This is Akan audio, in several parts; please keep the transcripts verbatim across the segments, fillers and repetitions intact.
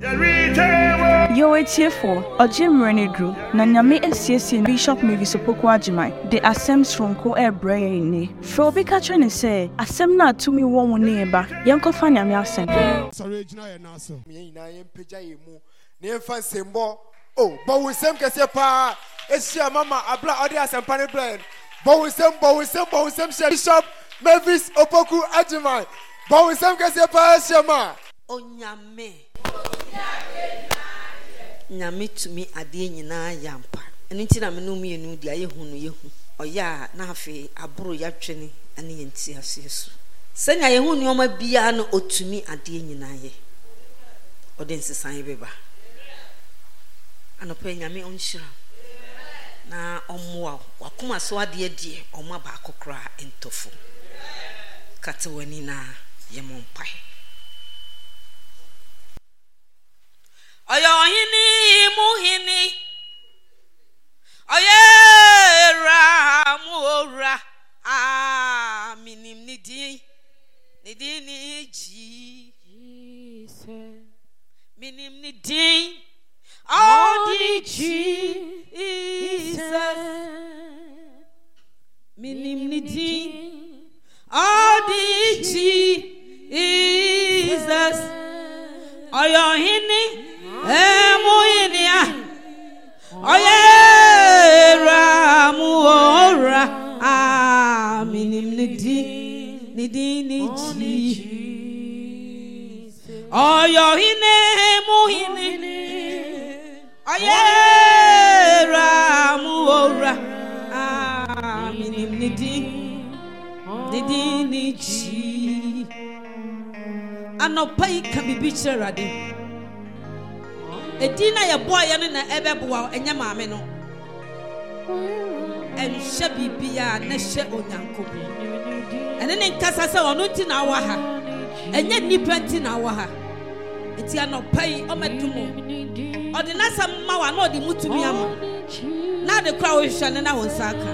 Yo, it's here for a Jim Rennie Drew, Nanyame S C S Bishop Maybe Sopoko Ajimai, the Assem's from Co Air Brainy. Frobi Catrin say, Assem not to me one neighbor, Yanko Fanya Miasen. Sorry, Naso. Me, I am Pejamu, near Fancy Mo. Oh, but with some Casapa, it's your mamma, a black audience and panny blend. But with some, but with some, but with some Bishop Mavis Opoku Ajimai. But with some Casapa, Shama. Onyame. Nyame to me ade nyina yampa eno nti na me no me enu dia ye hunu ye hu oya na afi aburo ya twene ane ye nti ase so senya ye hu nyoma bia no otumi ade nyina ye ode nsesan beba anope nyame onhyira na omwa wakoma so ade ade omwa ba akokra entofo kate wani na ye mompai Oyo hini muhini Oyera muora ah minim nidi nidi ni Jesus minim nidi oh di Jesus minim nidi oh di Jesus Oyo hini Emuinia Oyera muora ah minim nidi nidi ni Jesus Oyo hine muhine Oyera muora ah minim nidi nidi ni Jesus Anopai kabibiche radi Edina ya boy ya na ebeboa enya maame no enhye bibia na hye onyankobo ene ne nkasa se ono ti na wa ha enye nipa ti na wa ha eti anopai o metumo odi na samma wa na odi mutumi ama na de kra wo hwehwe na wo nsaka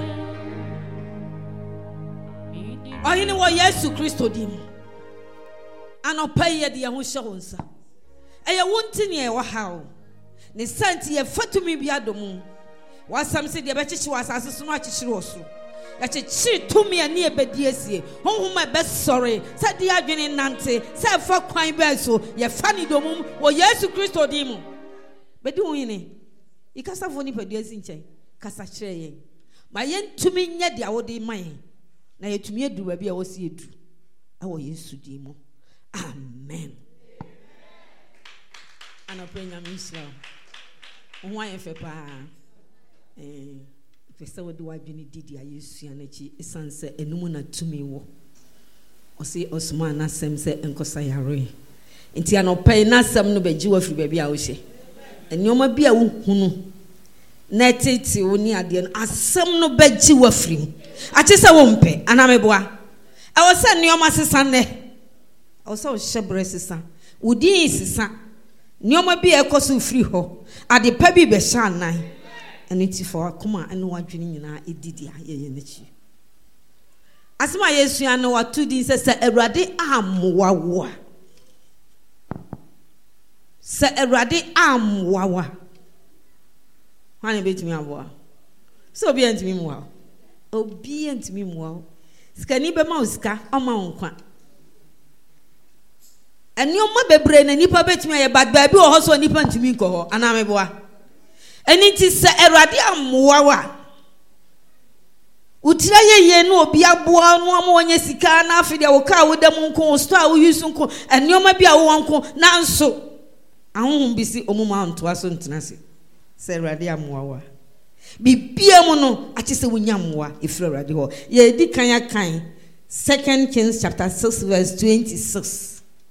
oyini wo Yesu Kristo dim anopai ye de ye ho hye wo nsa eye wonti ne e wa ha o ne santi ye fatumi bia domu wasam se de be chichi wasase so no achichiri oso ya chichi tumi ani e bedi asie honhom e be sore se de adwene nante se fa kwan be so ye fa ni domu wo Yesu Kristo dim bedi woni ikasa fo ni padu asi nchen kasa kire ye ma ye ntumi nya de awode man na ye tumi edu ba bia wo se edu awo Yesu dim amen Anapenya Israel Owa ye fe pa eh pese wo de wadwene didi ayesu anachi esanse enum na tumi wo osi Osman na sem se enkosa yare enti anopai na sem no beji wa firi ba bia wo hye enioma bia wo hunu na tete wo ni ade no asem no beji wa firi ache se wo mpe anameboa e wo se enioma sesa ne wo se wo hyebre sesa wodi sesa Nyoma bi ekoso free ho ade pa bi be sha nan eniti for akoma ene wadwene nyina edidi ayeye nachi Asema Yesu anu watu din se se Awurade amwawa se Awurade amwawa Hwane betimi aboa so obi antimi mwa obi antimi mwa skani be ma uska oma wonkwa Enioma bebre na nipa betimi aye bad ba bi wo ho so nipa ntimi nko ho anameboa eni ti se Awurade amwawa Utira ye ye no obi aboa no ama onye sika na afide wo ka wo dem nko store wo yusu nko enioma bi a wo nko na nso ahonhom bi si omuma nto aso ntena se se Awurade amwawa bibia mu no ache se wonya mwa efira Awurade ho ye di kan ya kan Second Kings chapter six verse twenty-six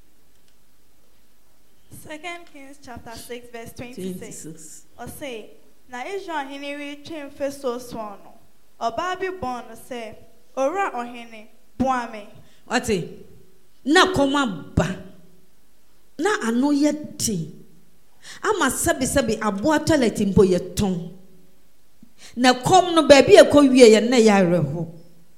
Second Kings chapter six verse twenty-six. Or say, na Israel hiniri chin feso swano. Oba bi born say, ora ohene buame. Ati na koma ba na ano ye ti ama sabi sabi aboa toilet mbo ye ton na kom no ba bi ekɔwie ye na ya reho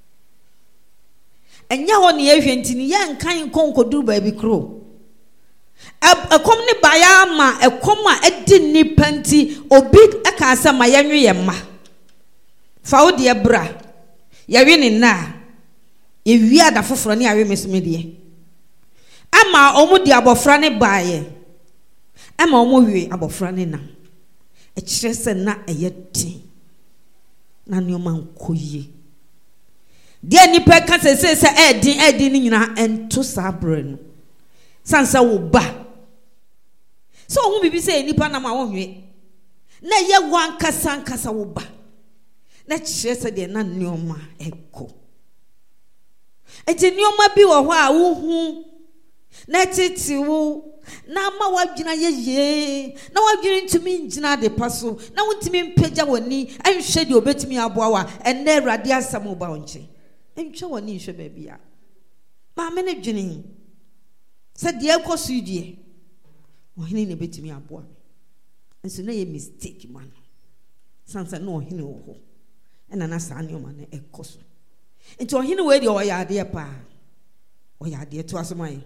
enya ho ne ehwe ntini ye nkan konkoduru ba bi kro a comni bayama a comma a dinny panty or big a casa my yamma. Fow dear bra, you're winning now. If we are the Fofrani, I miss media. Ama omu di abofrane baye. Ama omu wi abofrane na. E kyerese na eyeti. Na nioma nkoyi. Dia nipa ka se se se edin edin ni nyina ento sabre no. Sansa wo ba. So omu bibi se nipa na ma wo hwe. Na ye wan kasa nkasa wo ba. Na kyerese de na nioma eko. Eti nioma bi wo ho a wo hu na titi wo na ma wadwina yeye na wadwina ntumi ngina de paso na wontumi mpagya wani anhwe de obetumi aboa wa enne awrade asam ba wonche enhwe wani nhwe ba bia ma me ne dwene se de ekoso die ohene ne betumi aboa enso na ye mistake man sansa no ohene wo ho ena na sa ne o ma na ekoso enti ohene we de o ya ade pa o ya ade to asomai.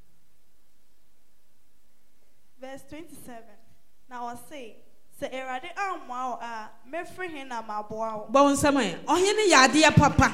Verse twenty-seven. Now I say, say erade amwa a me free hin na maboa. Bon samay, ohene yade ya papa.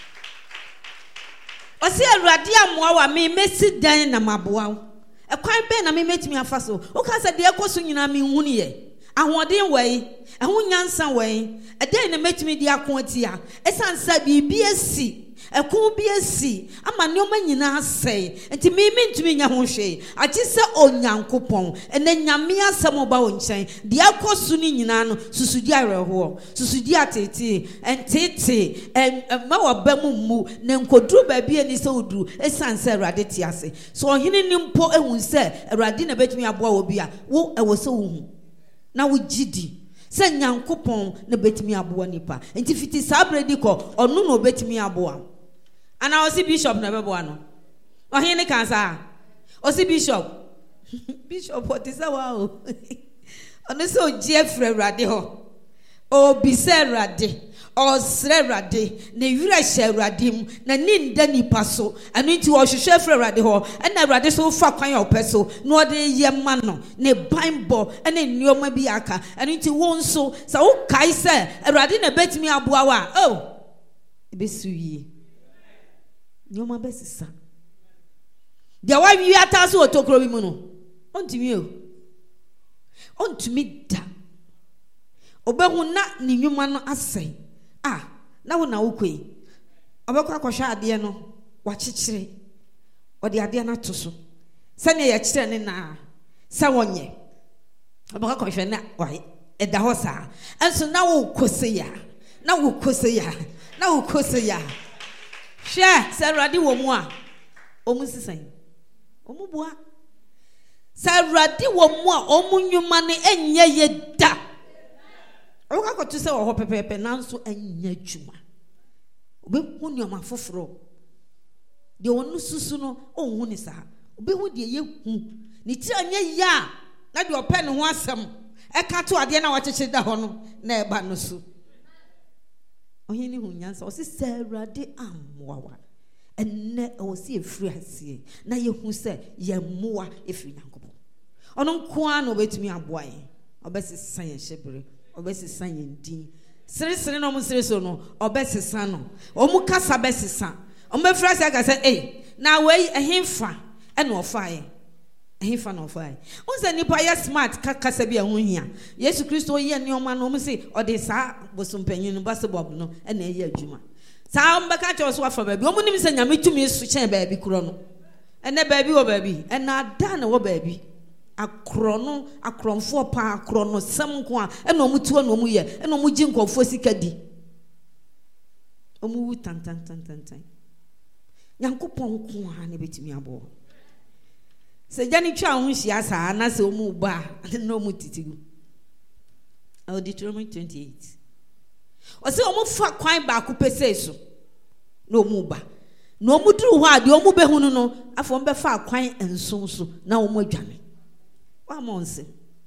O se erade amwa wa me mesi dan na maboa. E kwan be na me metimi afa so. O ka se de ekoso nyina me hunu ye. Ahoden wei, ehun nyansa wei. E den na metimi di akoatia. Esansa bibi esi. Ekun bi esi ama nneoma nyina asai enti me me ntumi nya ho hwe achi se onyankopon ene nyame asem ba wo nchen de akosu ni nyina no susudi areho susudi atete entete em ma wabamu mu ne nkoduru ba bia ni se oduru esanse awrade ti ase so ohene ni mpo ehun se awrade na betumi aboa wo bia wo ewo se wo hu na wo gidi se nyankopon na betumi aboa nipa enti fiti sabredi ko onu no betumi aboa. And I was a bishop never one. Oh, here can say, oh, see bishop, bishop, what is that? Wow, and so Jeffrey Radio, oh, Bise Radi, oh, Sre Radi, ne Yurashe Radim, na Nin Denny Paso, and into our Jeffrey Radio, and I rather so far kind of peso, no de Yamano, ne Bimbo, and a new Mabiaka, and into one so, so Kaiser, a Radina bet me a boawa, oh, Besui. Nyoma besisa dia wa wi ataso otokro bi mu no ontimi o ontimi da obehu na ni nyuma no asai ah na wo na wokoi obekwa akohwa ade no wa chichire ode ade na to so se ne ya chire ne na se wonye obekwa akohwa na wa eda ho sa enso na wo kose ya na wo kose ya na wo kose ya share say radi wo mu a omu sisan omu boa say radi wo mu a omu nwuma ne enye ye da o ka ko to say wo ho pepepe nanso enye dwuma obe hu nyoma foforo de wonu susu no onhu ni sa obe hu de ye hu ni ti anye ya na de ope ne ho asem e ka to ade na wa cheche da ho no na e ba no so. Ohini hunyansa o si serade amwa enne o si efri asie na ye hu se ye moa efri nyankopon ono nko a no betumi aboa ye obesesa ye hyebere obesesa ye ndin sere sere no mo sere so no obesesa no o mu kasa besesa o me fra se ka se eh na we ehimfa e no ofa ye ehimfa no ofa ye unse nipa ye smart kasa bia hu hia Yesu Kristo ye ne o ma no mo se o de sa bosompanyin no basebob no e na ye adwuma sa mbaka cho so afa baabi o mu nim se nyame tumi su chen baabi kuro no ene baabi wo baabi e na da na wo baabi akro no akromfo pa akro no sem ko a e na o mu tuo na o mu ye e na o mu gi nkofo sika di o mu wu tan tan tan tan tan Nyankopon ko ha ne betumi abo se jani twa ho hia sa na se o mu ba na o mu titigu Deuteronomy twenty-eight. O se o mu fa kwan ba ko pese so na o mu ba na o mu duru ho ade o mu be hunu no afo mbe fa kwan enso so na o mu adwane wa monse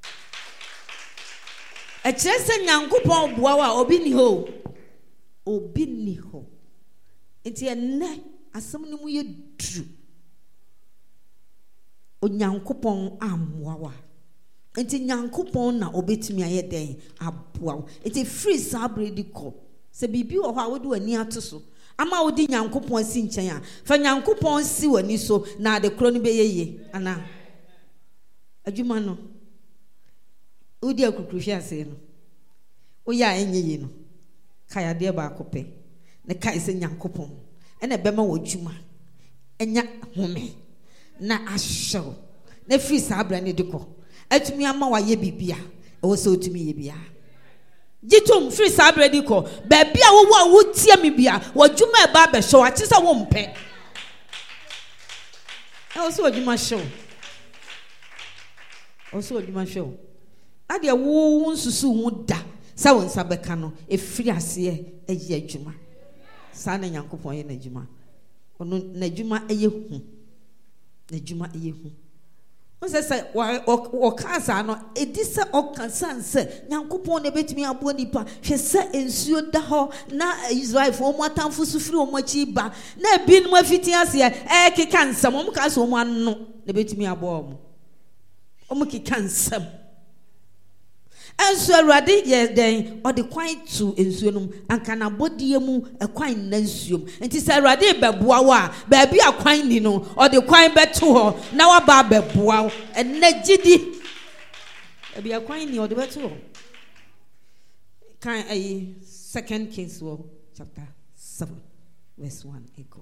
e kire se Nyankopon boa wa obi ni ho obi ni ho enti enne asem no mu ye duru onyankopon amwawa enti nyankopon na obetumi aye den aboa enti free sabredi ko se bibi wo ha wodi wani atoso ama wodi nyankopon si nchen a fa nyankopon si wani so na de kro no beyeye ana adwuma no wodi akukruhwe ase no oya enye no kaya de ba kope ne kai se nyankopon ene bema wo dwuma enya home na ahyew na free sabredi ko atumi ama wa ye bibia e wo se otumi ye bia Jitum free sabredi ko baby a wo wo wo tie me bia wadwuma e ba be hyew achi se wo mpe e wo se wadwuma hyew o se wadwuma hyew ade wo nsusu hu da sa won sabeka no e free ase e ye adwuma sa na nyankopon ye na adwuma ono na adwuma eye hu na adwuma eye hu Onse say o kansa no edisa o kansa nse nyankopon na betimi abo nipa hwe se ensuo da ho na Israel fo mo atamfo sufiri o mo achi ba na bin mo afiti ase e ke kansa mo ka so mo anno na betimi abo mo o mo ke kansa ensuo Awurade ye den o de kwan to ensuo no anka na bodie mu e kwan na ensuo enti se Awurade beboa wa ba bi akwan ni no o de kwan beto ho na wa ba beboa enne gidi e bi akwan ni o de beto ho kan ai second Kings wo chapter seven verse one echo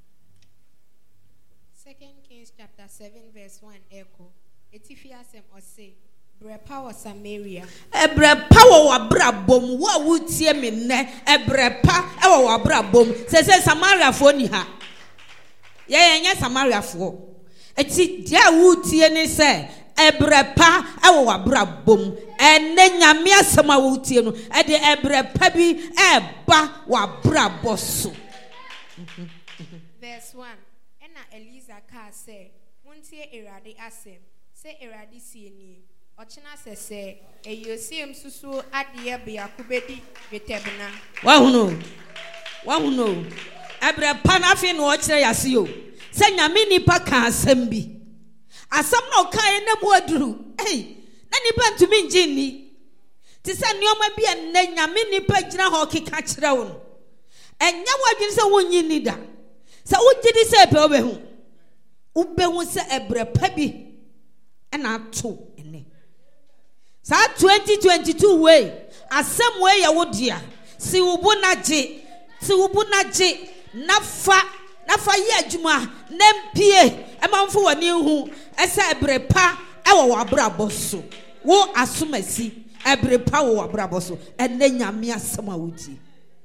second Kings chapter seven verse one echo etifiasem o say Brepa was Samaria. Ebrepa wo wabra bom wo wutie me ne ebrepa e wo wabra bom se se Samaria fo ni ha ye ye nya Samaria fo eti dia wutie ni se ebrepa e wo wabra bom ene nyame asema wutie no e de ebrepa bi e ba wabra boso. Verse one ena Eliza ka say muntie Erade asem se Erade sie ni Ochina sese eyosiem susu adie be yakubedi vetebna wahuno wahuno abre panafi no ochire yase yo se nyame nipa ka asem bi asem no kan na mu aduru eh na nipa ntumi ngini ti se nioma bi en nyame nipa gina ho keka kire wo no enya wadwin se wonyi ni da se wogidi se pe obehu ubehu se ebre pa bi na ato ene Sa twenty twenty-two way asem way ya wodia si ubu na je si ubu na je nafa nafa ye adwuma na mpie e manfo wani hu ese ebrepa e wo wabrabo so wo asomasi ebrepa wo wabrabo so enne nyame asem a woti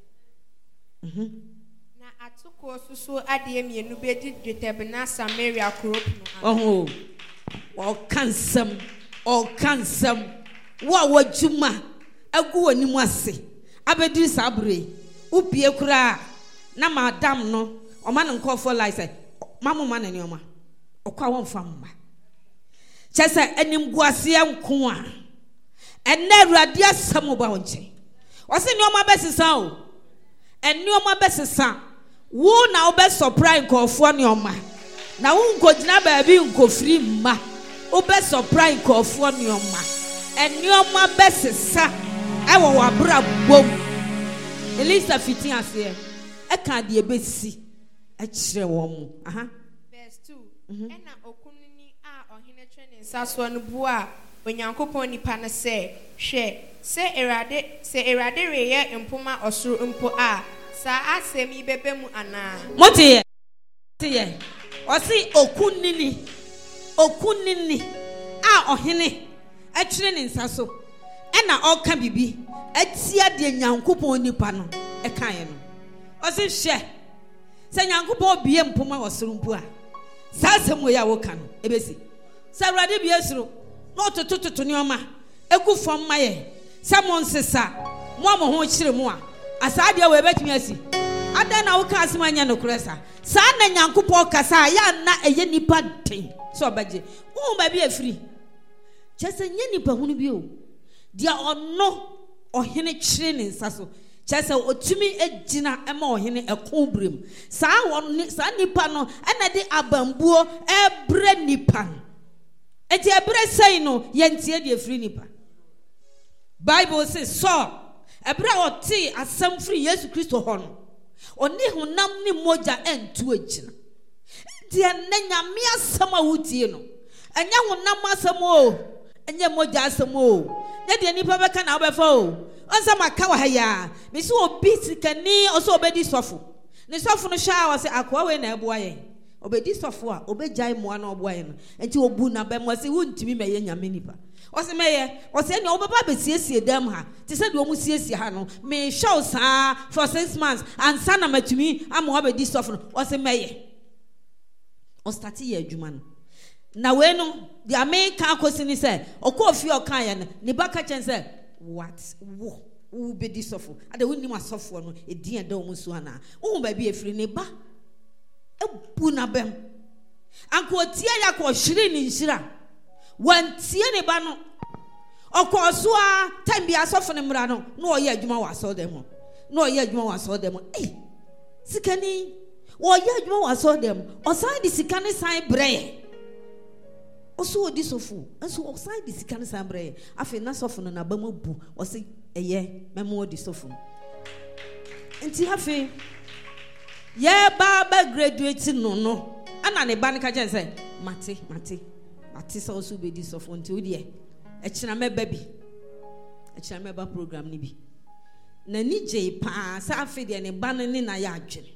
mhm na atoko susu ade mienu bedi dwetebna Samaria crop no oho wo kansam o kansam wa wajuma agu wani mu ase abedi sabre upie kura na madam no o ma nko for license mamu ma na ne oma okwa won famma chese enim guase enko a enne Awurade asam ba wonche o se ne oma besesa o enne oma besesa wo na obe surprise nkofo ne oma na wo nkogina ba bi nkofiri mma obe surprise nkofo ne oma enioma besesa ewo wabra bom Elisa fiti ase e kan de ebesi e kire wo mu aha verse two ena okunni a ohene twene nsaso no bu a onyankopon nipa na se hwe se erade se erade reye empoma osoro mpo a sa asemi bebe mu ana motiye tiye o si okunni ni okunni ni a ohene atwene ne nsaso ena oka bibi atia de nyankopon nipa no e kan ye no o se hwe se nyankopon bie mpoma osoro mpo a sa semo ya wo kan ebesi sa Awurade bie soro no totototo ne oma egu fom maye sa mo nsesa mo mo ho kire mo a asade we betumi asi ada na wo ka asema nya no kresa sa na nyankopon kasa ya na eye nipa den so obaje wo ba bi afiri chese nye nipa hunu bi o dia ono ohene kire ne nsaso chese otumi egina ema ohene ekobrem sa won sa nipa no ena de abambuo ebre nipa enti ebre say no yentie de free nipa. Bible says so ebra oti asem free Yesu Kristo ho no oni honam ni moja entu agina de nanya me asem a wutie no enya honam asem o enya moja asem o nya de nipa beka na obefa o onsa maka wa haya me so obi sikani oso obedi sofo ne sofo no sha wa se akwa we na eboa ye obedi sofo a obejai moa na oboa ye no enti obu na be mo se wuntimi meye nyame nipa ose meye ose ne obaba besiesie dam ha ti se de omu siesie ha no me show saa for six months and sana matumi am obedi sofo no ose meye o start ye adwuma no na we no the American akosi ni se okofi okan ye no ne baka chen se what wo wo be di sofo ade wonni ma sofo no edin eda omu so ana wo ba bi efiri ne ba ebu na bem anko tie ya ko hwire ni nhira wan tie ne ba no okoso a time bi asofo ne mra no no oye adwuma wa so dem no oye adwuma wa so dem eh sikani wo oye adwuma wa so dem osan di sikani san bre oso odi sofo enso osan di sikani san bre afi na sofo no na ba mabu o se eye memo odi sofo enti afi ye ba ba graduate no no ana ne ba ne ka je say mate mate mate so so be di sofo enti odi e e kina me ba bi e kina me ba program ni bi na ni je pa sa afi de ne ba ne na ya adwene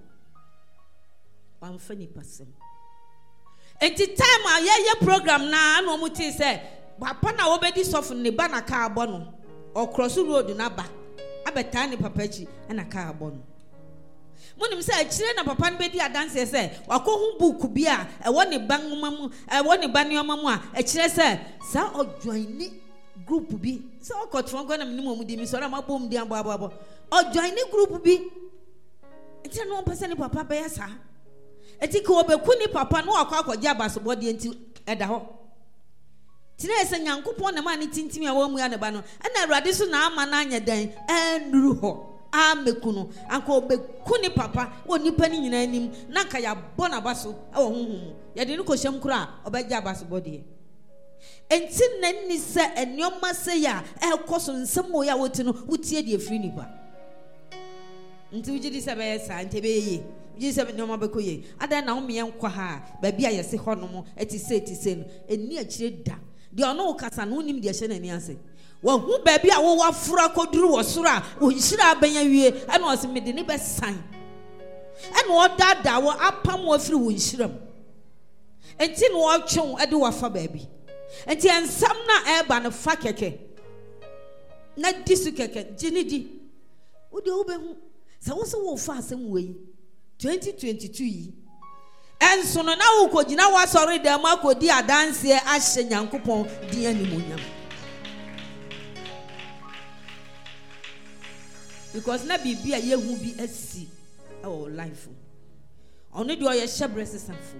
wan fa ni pasem enti time a ye ye program na na omu ti say papa na obedi sofo ne ba na ka abo no o cross road na ba abeta ni papa chi na ka abo no munim say akire na papa no be di adanse say wakohu book bi a e wo ne ban mamu e wo ne ban yoma mu a akire say sa o join ni group bi so o kotron ko na minim omu di mi so na mabom di abo abo abo o join ni group bi enti no pese ni papa be ya sa eti ko obeku ni papa no akwa akwaje abaso body enti eda ho tina ese nyankopon na ma ni tintimi a wo mu ya ne ba no na awrade so na ama na anya dan anuru ho ameku no anko obeku ni papa wo nipa ni nyina anim na ka ya bo na baso e wo honhom ya de ni ko hyem kura obeje abaso body enti na ni se enioma se ya e koso nsemo ya woti no wutie de afiri ni ba enti wuji di se be sa enti be ye Jesus no mabeko ye ada na wo nkwa ha ba bia yese honom eti se eti se no eni akire da de ono kasa no nim de hye na ni ase wo hu ba bia wo wafura koduru wo soro a wo nhira abanya wie ana o se mede ne be san ana o dada wo apam wo afiri wo nhira m enti no wo twon ade wo fa ba bi enti ensam na eba no fa keke na disu keke jinidi wo de wo be hu se wo se wo fa asem we twenty twenty-two yi enso no na wo kogina wa sori dem akodi adanse ahye nyankopon di animonyam because na bibia yehu bi asi our life ono de oye hyebre sesafo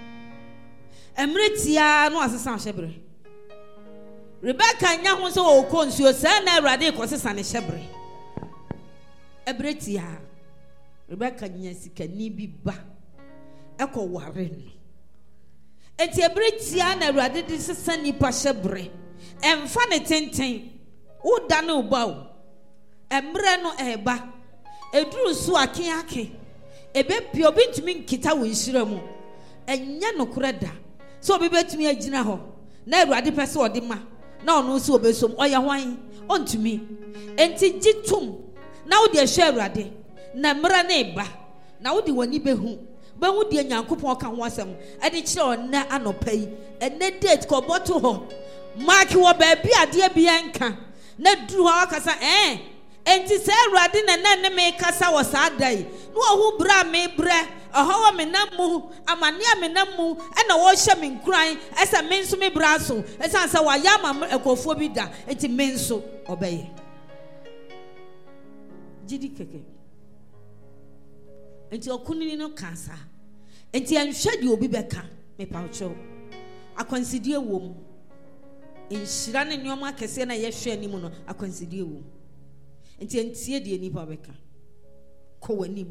emretia no asesa hyebre Rebecca nya ho so o konsuo sa na awrade ko sesa ne hyebre ebretia Rebecca nyasika ni bi ba eko ware no enti ebretia na awrade de sesa ni pa hyebre emfa ne tenten wo da na oba o emre no eba eduru so ake ake ebe pio bintumi nkita wo nhira mu enya no koreda so obi betumi agina ho na awrade pese ode ma na ono so obesom oya hwan ontumi enti gitum na wo de hwe awrade na mra na eba na wo de wani behu behu de nyankopon ka ho asem e de kire ona anopai ene date ko boto ho mark wo ba bi ade bia nka na duru ho akasa eh enti se awrade na na ne me kasa wo sa dai no ohu bra me bre oho me namu amane me namu e na wo hye me nkran esa me nso me bra so esa sa wa ya ma ekofo bi da enti me nso obeye jidi keke enti okunini no kansa enti anhwe de obi beka me pawcho akwansidie wom enhyira ne nyoma kese na ye hwe anim no akwansidie wom enti entie de nipa beka ko wanim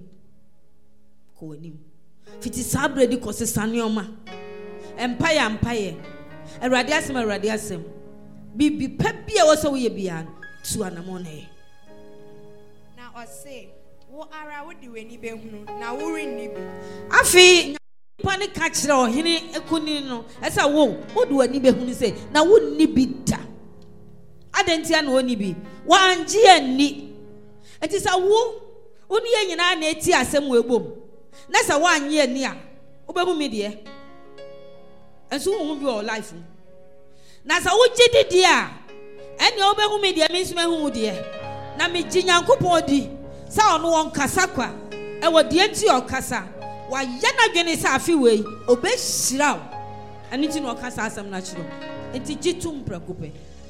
ko wanim fiti sabre di ko sesa nyoma empire empire Awurade asem Awurade asem bibi pebia wo so wo ye bia tu anamone na ose wo ara wo di weni behunu na wo renni bi afi pani ka kire ohene ekuni no esa wo wo di wani behunu se na wo nni bi da adentia na oni bi wanje ani enti sa wo oni ye nyina na eti asem wo ebom na sa wanye ani a wo behu mi de enso wo bi o life na sa wo gidi de a eni wo behu mi de mi nso mehu de na me ginyankopon di sa ono won kasa kwa e wo de enti o kasa wa yana dwene sa afi wei obehira ani ti no kasa asem na chiro enti gitum prakope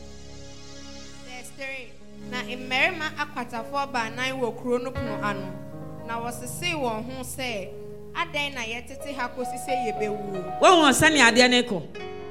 na emerima akwatafo ba nan wo kuro no pono ano na wosese won ho se adan na yetete ha kosi se yebewu won won sane ade ne ko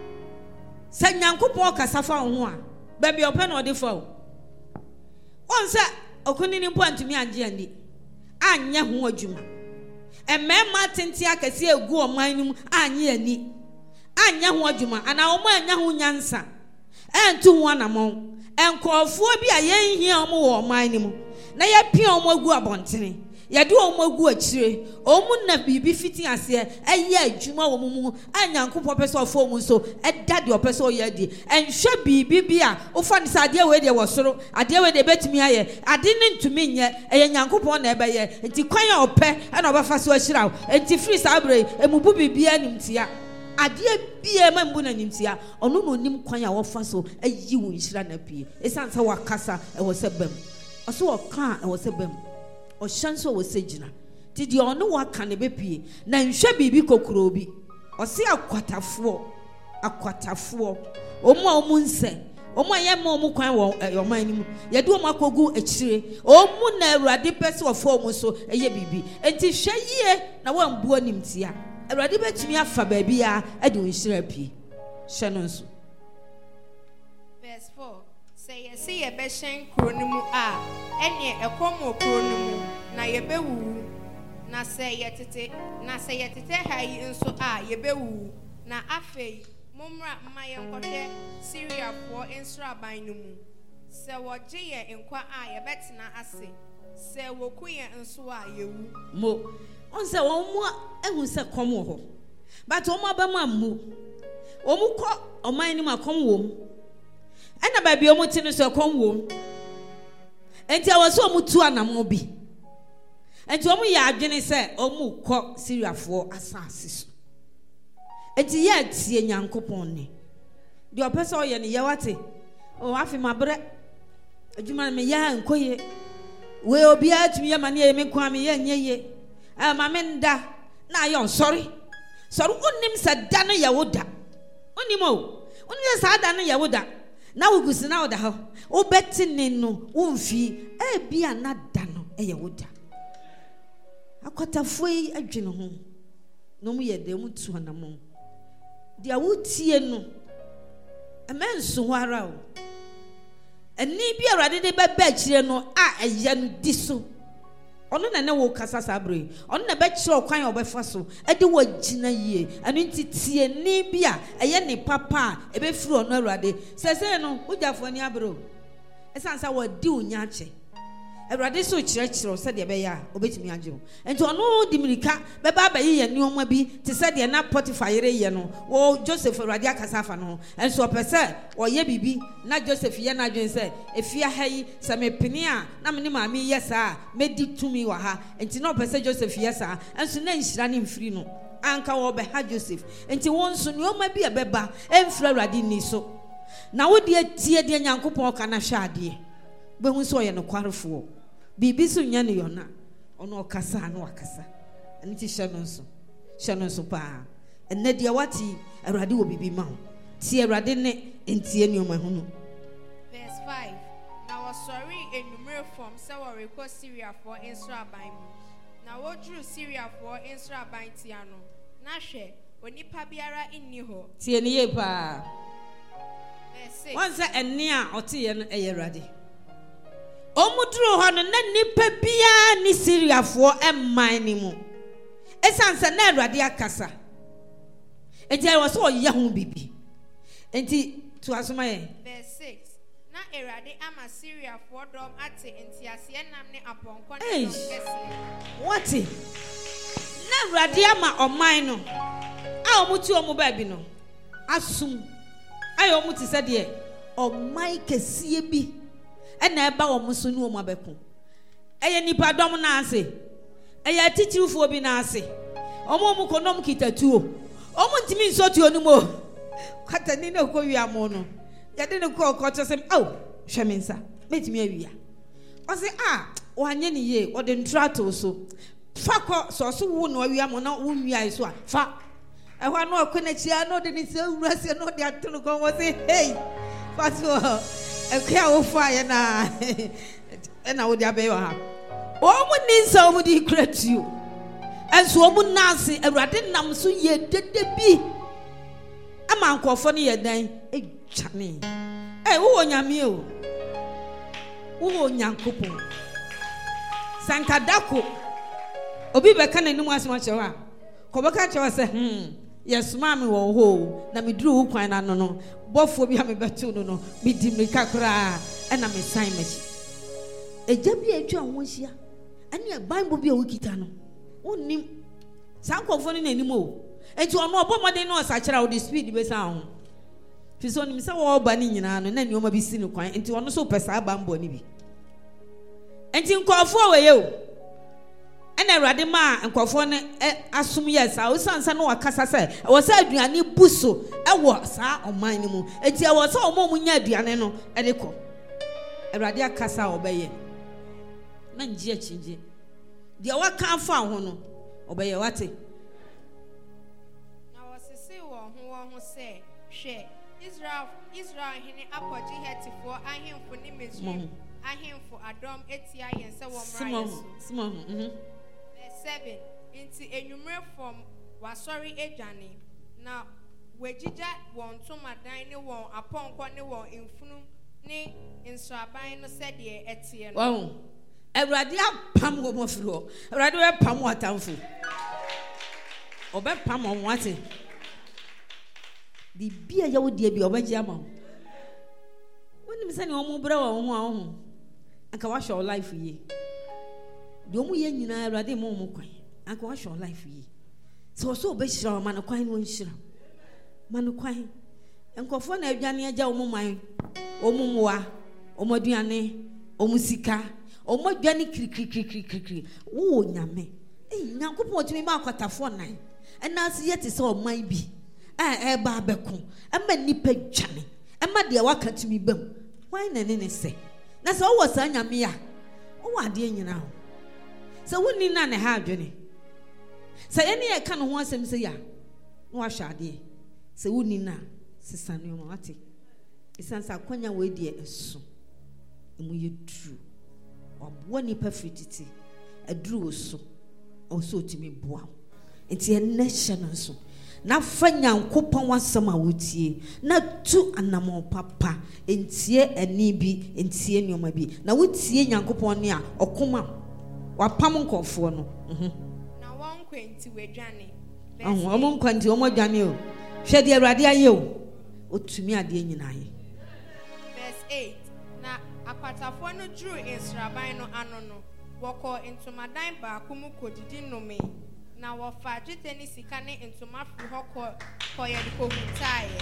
sa nyankopon kasa fa ho a ba bi ope na ode fa o won sa okunini mpo antumi anje andi anye ho adwuma emerima tenti akase egu oman nim anye ani anye ho adwuma ana omo anya ho nyansa entu ho anamon enkofo bi a yenhia omo wo oman ni mu na ye pia omo agu abontene ye de omo agu akire omo na bibi fiti ase eye adwuma wo mu anyankopɔ pɛ sɛ ɔfo mu so ɛda de ɔpɛ sɛ ɔyɛ di enhwɛ bibi bi a ofa ne sade we de wo soro ade we de betumi ayɛ ade ne ntumi nyɛ ɛyɛ nyankopɔ na ɛbɛyɛ enti kwan a ɔpɛ ɛna ɔbɛfa so ahyira wo enti free sabre emubu bibi animtia ade bia ma mbu na nimtia ono no nim kwan a wofa so ayi wo nhira na pie esansa wakasa e wo se bam oso oka e wo se bam o shanso wo se gina ti di ono waka ne bepie na nhwe bibi kokoro bi o se akwatafo akwatafo omo a omo nse omo aye ma omo kwan wo yoman ni mu ye de omo akogu akire omo na Awurade pese ofo omo so eye bibi enti hwe yie na wambu animtia Awurade betumi afa ba bia ade onhyira pie hye no nso verse four say ye see ye be hyen kuro no mu a ene ekom okuro no mu na ye bewu na say ye tete na say ye tete hayi nso a ye bewu na afei mumra mma ye nkɔhwɛ Syria fo ensraban no mu se woje ye nkwa a ye betena ase se woku ye nso a yewu mo on se won mu ehun se kom ho but o ma ba ma mu o mu kɔ oman ni ma kom wo mu ena ba bi o mu ti no se kom wo mu enti a wo so o mu tu anamo bi enti o mu ya adwene se o mu kɔ Syria fo asase so enti ya tie nyankopɔn ne de opese o ye ne ye wate o afi mabre adwuma me ya nkoye we obi atumi ya mane ye me kwa me ye nyeye ah mamenda na yon sorry sorry onim sa da no yawoda onim o onim sa da no yawoda na wugusi na oda ho obeti ne no womfi e bia na da no e yawoda akwatafo yi adwene ho no mu ye de mu tu anamo dia wutie no emenso ho ara o eni bi Awurade de beba kire no a eya no di so ono na na wo kasa sabre ono na be kire okwan obefa so e de wo gina yie anu ntitie ni bia eye ne papa e be firi ono Awurade sese no ujafo ni abro esansa wo di unya che Awurade so kire kire se de be ya obetimi agye enti ono di mirika be ba ba ye ni oma bi te se de na Potiphar yere ye no wo Joseph Awurade akasa afa no enso opese wo ye bibi na Joseph ye na adwen se efia hayi se me pene a na me ne maami ye sa medi tumi wa ha enti na opese Joseph ye sa enso na nhira ne mfiri no anka wo be ha Joseph enti won so ne oma bi e beba emfira Awurade ni so na wo de tie de Nyankopɔn ka na hwa ade be hu so ye no kwarefo bibi so nya ne yona ono okasa na wakasa ani ti hye no nso hye no nso pa enne de wati Awurade wo bibi ma ho ti Awurade ne entie ne oma hunu verse five na wasori enumere form se wo rekɔ Syria for ensraban mu na wodru Syria for ensraban ti ano na hwɛ onipa biara inni ho tie ne ye pa verse six wanza enne a ɔte ye no eye Awurade omudru ho no na nipa bia ni Syria fo emman ni mu esanse na Awurade akasa enti ayo so ye ho bibi enti to asoma verse six na erade ama Syria for dom ate enti ase nam ne aponko ne dom kese what na erade ama oman no a omuti omu ba bi no asum ayo omuti se de oman kese bi ena eba omu so ne omu abeko eye nipa dom na ase eye titirifuo bi na ase omu omu konom kitatuo omu ntimi nsotuo no mo kwatani na ko wi amo no yade ne ko ko to sem oh hwemensa metimi awia o se ah wanye ne ye o de ntrato so fa ko so so wo no awia mo na wo nwia so a fa e ho no ko na chia no de ni se wura se no de atolo ko wo se hey fa so e kwa wo fa ye na e na wo de abeyo ha o mu ni nsa o mu di kratuo enso o mu nase awurade nam so ye dede bi ama nkofo ne ye dan e chane eh wo nyame o wo nyankopon sankadako obi be kana nimu asoma chewa ko be ka chewa se hm yesuma me wo ho na me duru wo kwan na no no bofo bi ha me betu no no me di me kakra e na me sign machi eja bi atwa ho hia ane bible bi a wo kita no wonnim sankofo ne nanim o enti ono obomode no osakira wo the speed be sa ho fiso ni misa wo ba ni nyina no na nioma bi si ni kwan enti ono so pesa ba mbo ni bi enti nkofo we ye o ena awurade ma nkofo ne asom yes a osansa no wakasa se wo sa aduane buso e wo sa oman ni mu enti e wo sa omo mu nya aduane no e de ko awurade akasa obeye na ngie chinje dia waka afa ho no obeye wate na wasese wo ho wo ho se hwe Israel Israel hene apoji hetifo ahemfo ni Misraim ahemfo adom etia yen se wo mra yesu small mhm verse seven inti enwumre from wasori edwane na wejija won tomadan ne won aponko ne won infunu ne insuaban no se de etie no wow awurade apam wo mofiro awurade we pam watamfo obe pam on wate di bia ya wodi bia obaji ama woni mi sani omu bra wo ho ho anka wa show life yi di omu ye nyina awurade mo mo kwan anka wa show life yi so so obe shira ma no kwan no nshira ma no kwan enkofo na adwane agya omu man omu moa omu aduane omu sika omu adwane krikrikrikri wo nyame eh nyankopon otimi ma akwatafo nan enase yete se oman bi eh eh ba beko ema nipa dwane ema de waka tumi bam wan na ne ne se na se wo sa nyame ya wo ade nyina ho se woni na ne ha adwene se ye ne ye ka no ho asem se ya no wa hwa ade se woni na se sanu mo ate isansa kwanya we de eso emu ye dru obo nipa fititi adru so oso tumi boa enti enne hye no so na fanya nkopon wasam a wotie na tu anamo papa entie ani bi entie nioma bi na wotie nyankopon ne a okoma wapam nkofo no mhm na won kwenti wedwane ahụ ọmụ nkwanti ọmụ dwane o hwe de awurade aye o otumi ade nyinaye verse eight na akwatafo no dru insraban no ano no woko intomadan ba akumu kodidi nome na wofa jiteni sika ne intoma fru hoko koye ko hutaye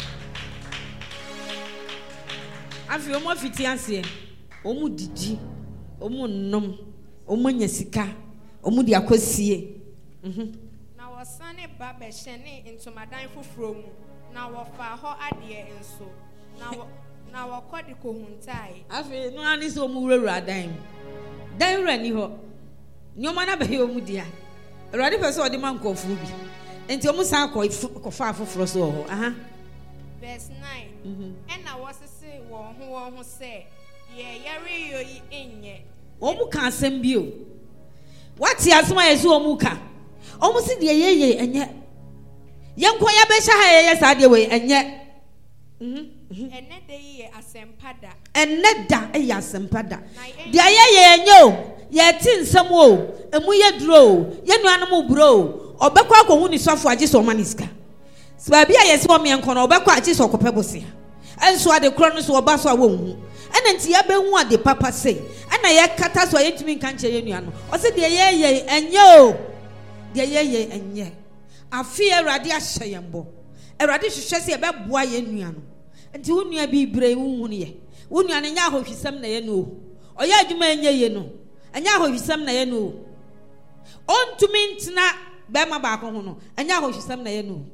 afi ọmụ afiti ase ọmụ didi ọmụ nnom ọmụ nya sika ọmụ di akosie mhm na wasane ba be hyene intomadan fufuro mu na wofa ho ade enso na wo na wokodi ko huntaye afi no ani so ọmụ wura dan dan wura ni ho nyoma na be ọmụ dia awurade pese odi man kofu bi enti ọmụ san ko ko fa fufuro so ho aha verse nine mhm ena wasese wo ho wo ho se ye yare yoyi enye ọmụ ka asem bi o wati asema yesu ọmụ ka ọmụ si de yeye enye yenko ya be sha yeye sa de we enye mhm enne de ye asempada enne da e ya asempada de yeye enye o ye ti nsem o emu ye duro o ye nuanom buro o obekwa ko hu ni sofo age so maniska Sbabi a yesi wo me enko no obekọ achi so kopẹ bosia enso ade kro no so oba so a wo hu ena nti ya be hu ade papa sei ena ye kata so yetumi nka nche ye nua no o se de ye ye enye o de ye ye enye afi Awurade ahye yembo Awurade hwehwe se ye be boa ye nua no nti wo nua bi bre wu hu ne ye wo nua ne nya ahohwisam na ye no oya adwuma enye ye no enya ahohwisam na ye no ontumi ntena be ma ba ko hu no enya ahohwisam na ye no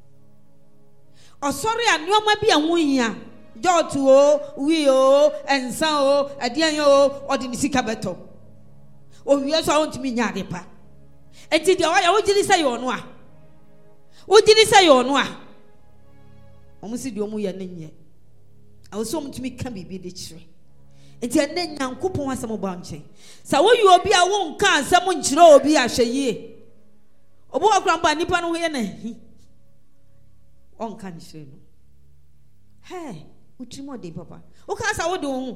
o sorry anoma bi a hia jotu o wi o ensa o adian o odi ni sika beto o wi so ontumi nya de pa enti de o ya wo giri say yo no a wo giri say yo no a o mu si de o mu ye ne nye a wo so ontumi ka bibi de kire enti ene nyankopon asem ba nche sa wo yi obi a wo nka asem nchire obi a hweye obo akran ba nipa no ho ye na hi on kan shire no hey utrimo de papa o ka sa wo de ho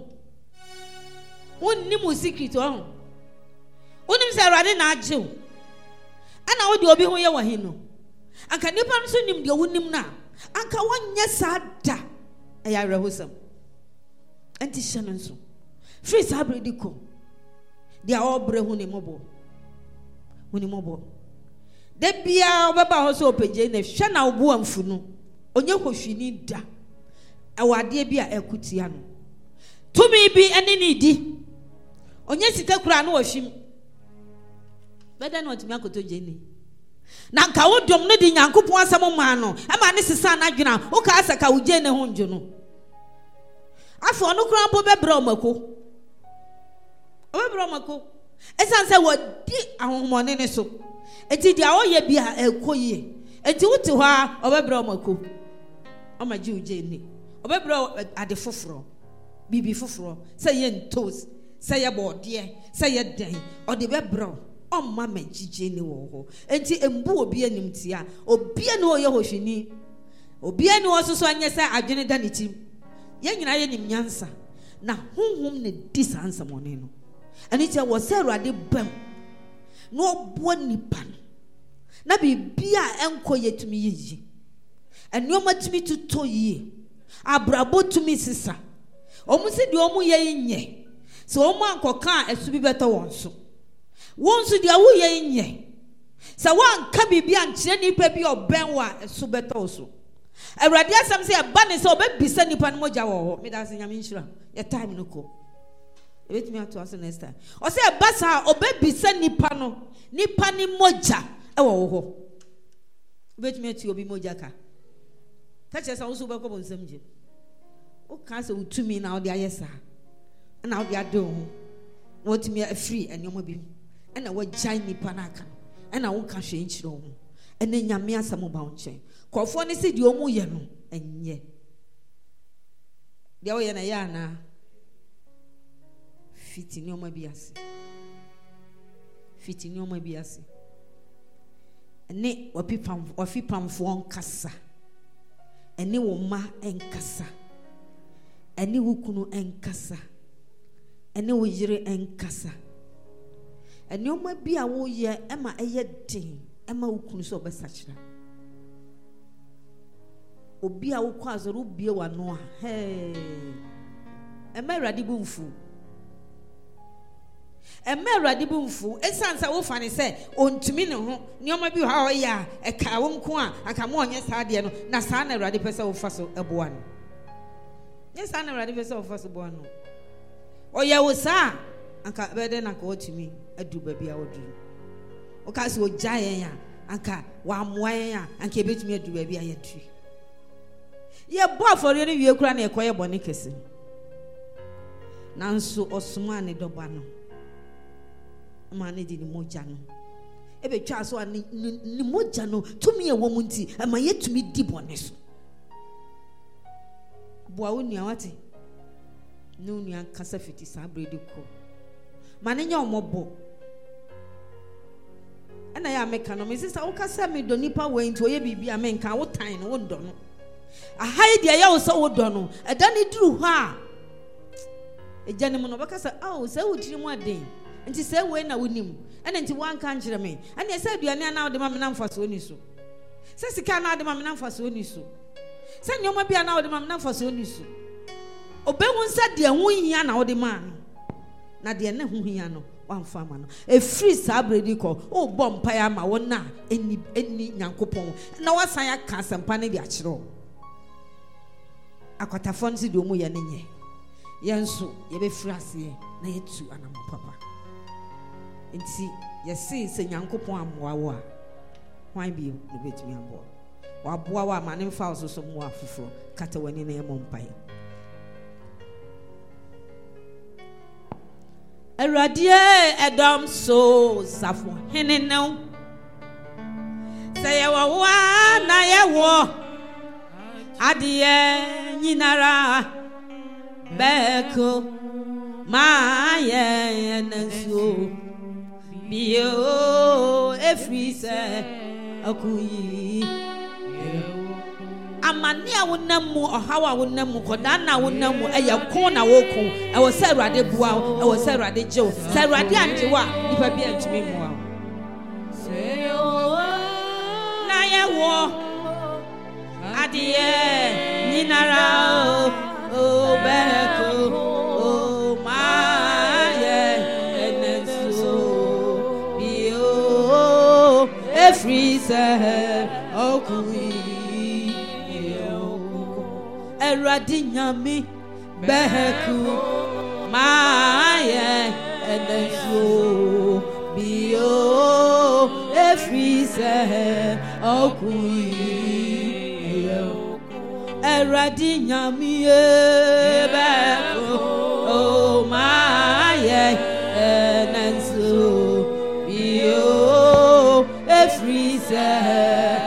wonni mu secret o ho wonim se Awurade na agye wo ana wo de obi ho ye wa hi no anka nipa no so nim de wonim na anka wonye sada e ya rehosam anti shanon so free sabre di ko de a obre hu ne mobo hu ne mobo de bia obeba ho so opeje na hwe na obo amfu no onye hwehwini da awade bia ekutia no tumi bi ene ni di onye sika kura no wahwim beda na otimi akoto jeni na nka wodom no di Nyankopon asem ma no ama ne sesa na dwena wo ka asaka wo jene ho njo no afo no kura bo bebra omako obebra omako esanse wodi ahomone ne so eti dia oye bia ekoyie eti wuti ho a obebra omako amaji ujeni obebra ade foforo bibi foforo say ye ntos say ye bode say ye den ode bebra omma magije ni wo ho enti embu obi anim tia obi ne oye hohwini obi ne wo soso anye say adwene da ne tim ye nyina ye nim nyansa na honhom ne disansa mone no ani tia wo say Awurade bam no obo nipa na bibia enko yetumi yeyi enoma tumi tuto yi abrabo tumi sisa omu se de omu ye nye se omu ankoka esu bi beto wonso wonso de awu ye nye se wan ka bibia nkyere nipa bi oben wa esu beto so Awurade asam se eba ne se obebisa nipa no moja wo ho me da se nyame nhyira ye time no ko ebetumi ato aso next time o se eba sa obebisa nipa no nipa ni moja e wo ho ebetumi atu obi moja ka kache sa usu be ko bonsam je o ka se utumi na o de ayesa na o de ado ho na otumi afiri enyomo bi na wo jai nipa na aka na wo ka hwe nchiro ho ene nyame asam ba onche kofo ne se di omu ye no enye de o ye na ya na fiti ni omo bi ase fiti ni omo bi ase ene wapipam wafipam fo nkasa ene wo ma enkasa ene wo kunu enkasa ene wo yire enkasa ene omo bi a wo ye ema eye den ema wo kunu so obesachira obi a wo kwa azoro bie wa no a hey ema Awurade bu mfu ema Awurade bu mfu esansa wo fane se ontumi ne ho ne oma bi ha o ya e ka wo nko a aka mo onye sa de no na sa na Awurade pese wo fa so eboa no ye sa na Awurade pese wo fa so boa no o ya wo sa aka bede na ka otumi adu ba bia wodu o ka se o jaye ya aka wa moa ya aka betumi adu ba bia ya tu ye bo afori ne wie kura na ekoye bone kese nanso osuma ne doba no ma ne di ni moja no ebe twa so ni ni moja no tumi e wo munti ama yetumi di bone so bo a woni awate no nua kasa fiti sa bredi ko ma ne nya omobo ana ya meka no me sisa wo kasa me do nipa we nti oye bibia me nka wo tan no wo ndo no ahai dia ya wo so wo do no eda ni duru ha ejane mo no bakasa aw se wo tiri mu aden nti se we na wonim ene nti wan kan kire me ene se aduane ana wo de ma me na mfa so ni so Se sika na ade ma me na mfa so ni so. Se nyoma bia na ode ma me na mfa so ni so. Obehu nsa de ho hia na ode ma no. Na de ne ho hia no wan fa ma no. E free sabredi ko o bom pa ya ma wona eni eni Nyankopon. Na wasan ya ka sempa ne de a kire. Akwatafo nsi de omu ye ne nye. Yenso ye be free ase na yetu anam papa. Nti ye se se Nyankopon amoa wo a hwan bi no betumi aboa. Wa boa wa ma ne mfa so so mu afoforo kata wani na ye mompai. Eradi edom so safo henenau say ye wa na ye wo adie nyinara beko ma ye nanso bio every say akuyi amani a wonam mu ohawa wonam mu koda na wonam mu eye kon na wo kon e wo se Awurade bua e wo se Awurade jew se Awurade anje wa nipa bi antumi mu a na ye wo adie nyinara o beko o ma ye enenso bio every say okuyi Eradi nyami beku maye eneso bio efrise okui Eradi nyami beku o maye eneso bio efrise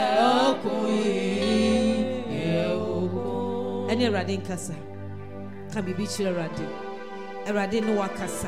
Any Radin Kasa can be beach Radin. A Radin no Wakasa.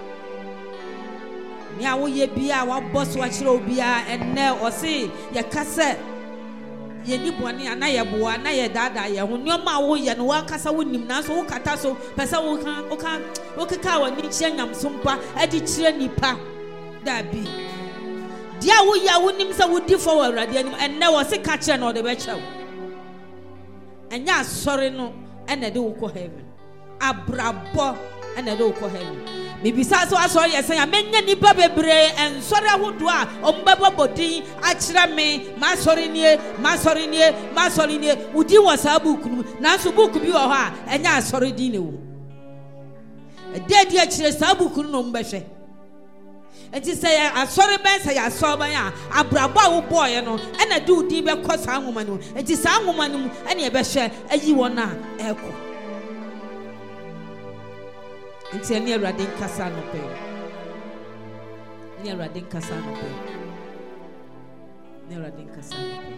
Nya ye bia wa boss wa chiro bia and now or say ya kasa ye ni boni ana ye boa na ye dada ye ho nyoma wo ye no wakasa wonim na so wokata so pesa wo kan wo kan wo keka wa ni chia nyam sompa adi chire nipa da bi dia wo ya wonim sa wodi for wa Radin and now or say ka chire no de be chew and ya sorry no and they do go heaven abrabo and they do go heaven maybe so sorry yes I menya nipa bebre and sorry ahodo a ombaba bodi akira me ma sorry nie ma sorry nie ma sorry nie udi was a book na so book bi wo ha enya sorry din ne wo e de de akire sa book no mbehwe enti say asori ben say asoban a abrabo a wo boy no e na do din be kosa anwoma no enti sa anwoma no e na e be hwe ayi wona eko enti ene Awurade kasa no pe ene Awurade kasa no pe ene Awurade kasa no pe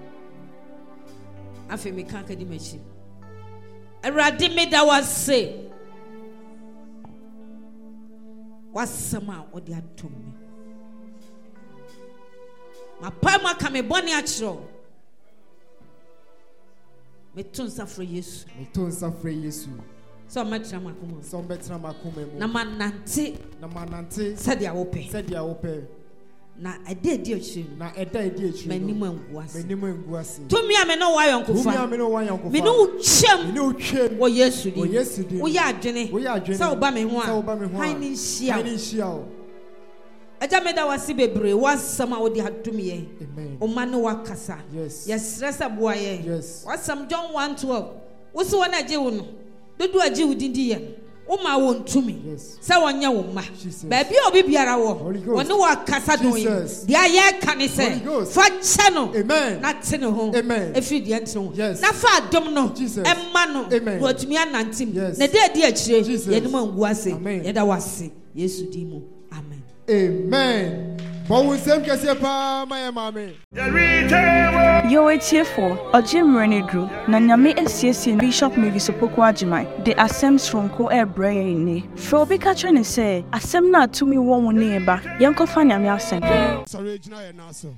afi me kan ka di machi Awurade me da was say wasama odi atom me mapama ka me boni akiro me tun safre Yesu me tun safre Yesu so metra makoma so metra makoma mu na manante na manante said ya wope said ya wope na ede edi ochi na ede edi ochi manimu anguase manimu anguase tumi ame no wa yonkofa tumi ame no wa yonkofa me no twem me no twem wo Yesu di wo Yesu di wo ya adwene wo ya adwene sa wo ba me ho a sa wo ba me ho a han ni hia han ni hia o aja me da wasi bebre wasama wo di adum ye amen o ma no wakasa yes yes resa boa ye yes wasam John one twelve wo so na je wo no dodo aje wo dindi ye wo ma wo ntumi se wonye wo ma ba bia obi biara wo woni wa kasa don yi dia ye ka ne se fa che no na te ne ho efi dia ntino na fa adom no emma no wo atumi anantim na de de akire ye no mangu ase ye da wase Yesu di mu amen amen bon we sem kese pa my mama Yo etie for Ojim Renedru na nyame asiesie Bishop Mary Sopoko Agyeman de asem sronko e breye ni fro bi ka twene se asem na atumi wo wo ne ba yenkofa nyame asem sorry jina ye na so